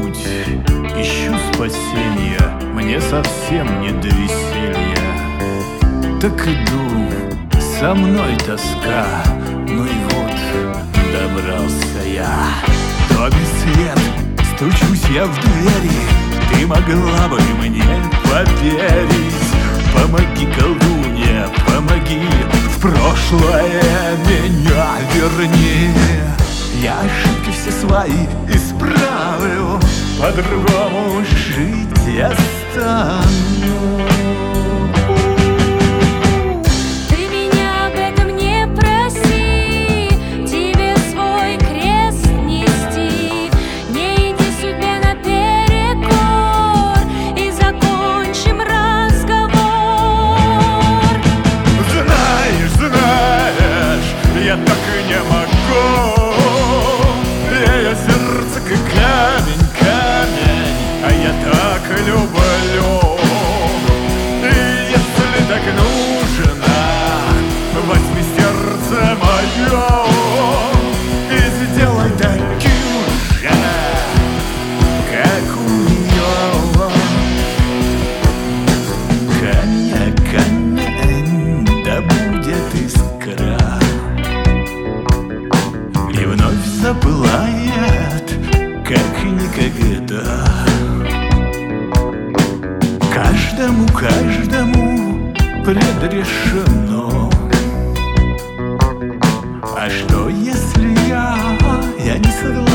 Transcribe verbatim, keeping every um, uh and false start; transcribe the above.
путь, ищу спасения, мне совсем не до веселья. Так иду, со мной тоска, ну и вот добрался я. То без свет, стучусь я в двери, ты могла бы мне поверить. Помоги, колдунья, помоги, в прошлое меня верни. Я ошибки все свои исправлю, по-другому жить я стану. Я так и не могу, ее сердце как камень, камень, а я так люблю. И если так нужно, возьми сердце мое и сделай таким же, как у нее. Камень, камень, да будет искра, и вновь запылает, как никогда. Каждому, каждому предрешено. А что, если я, я не согласен?